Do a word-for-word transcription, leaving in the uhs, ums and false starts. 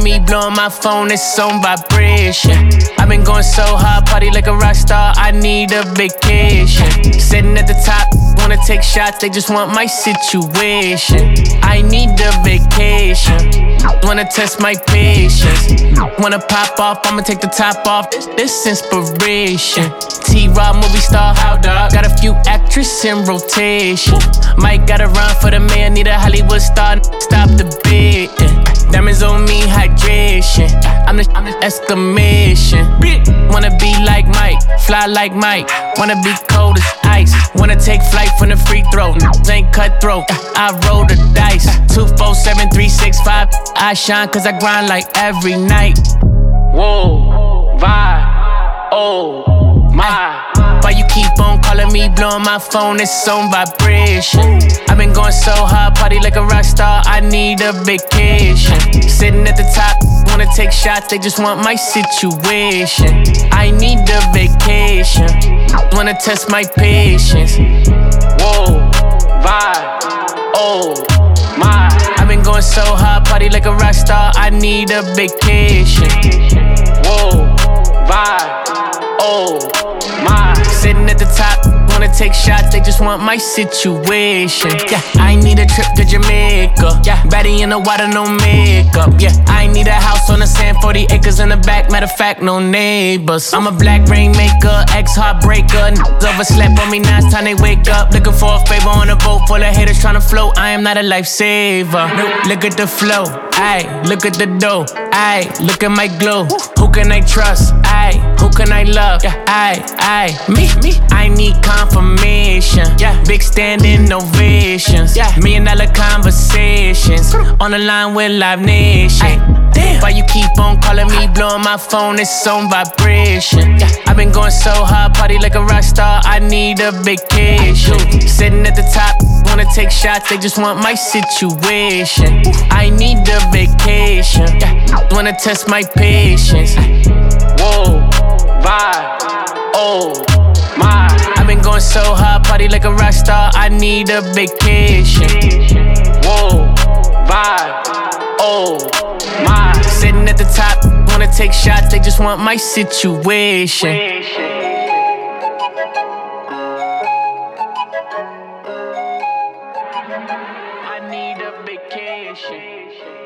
calling me, blowing my phone, it's on vibration. I've been going so hard, party like a rock star, I need a vacation. Sitting at the top, wanna take shots, they just want my situation. I need a vacation, wanna test my patience. Wanna pop off, I'ma take the top off, this inspiration. T-Rob, movie star, how dog? Got a few actresses in rotation. Might gotta run for the man, need a Hollywood star, stop the bidding. Diamonds on me, hydration. I'm the, I'm the exclamation. Wanna be like Mike, fly like Mike. Wanna be cold as ice. Wanna take flight from the free throw. Ain't cutthroat, I roll the dice. Two, four, seven, three, six, five. I shine cause I grind like every night. Whoa, vibe, oh my. Why you keep on calling me, blowing my phone, it's on vibration. I've been going so hard, party like a rock star, I need a vacation. Sitting at the top, wanna take shots, they just want my situation. I need a vacation, wanna test my patience. Whoa, vibe, oh my. I've been going so hard, party like a rock star, I need a vacation. Whoa, vibe, oh my. Sitting at the top, wanna take shots, they just want my situation. Yeah, I need a trip to Jamaica. Yeah, baddie in the water, no makeup. Yeah, I need a house on the sand, forty acres in the back. Matter of fact, no neighbors. I'm a black rainmaker, ex-heartbreaker. Niggas overslept on me, now it's time they wake up. Looking for a favor on a boat full of haters trying to float. I am not a lifesaver. Look at the flow, ayy, look at the dough, ayy, look at my glow. Who can I trust, ayy, who can I love, ayy, ayy, me, me. I need confirmation, yeah, big standing ovations, yeah, million dollar conversations, on the line with Live Nation. Damn. Why you keep on calling me, blowing my phone, it's on vibration. Yeah. I've been going so hard, party like a rock star, I need a vacation. Sitting at the top, wanna take shots, they just want my situation. I need a vacation, yeah, wanna test my patience. Whoa, vibe, oh my. I've been going so hard, party like a rock star, I need a vacation. Whoa, vibe, oh my. Sitting at the top, wanna take shots, they just want my situation. I need a vacation.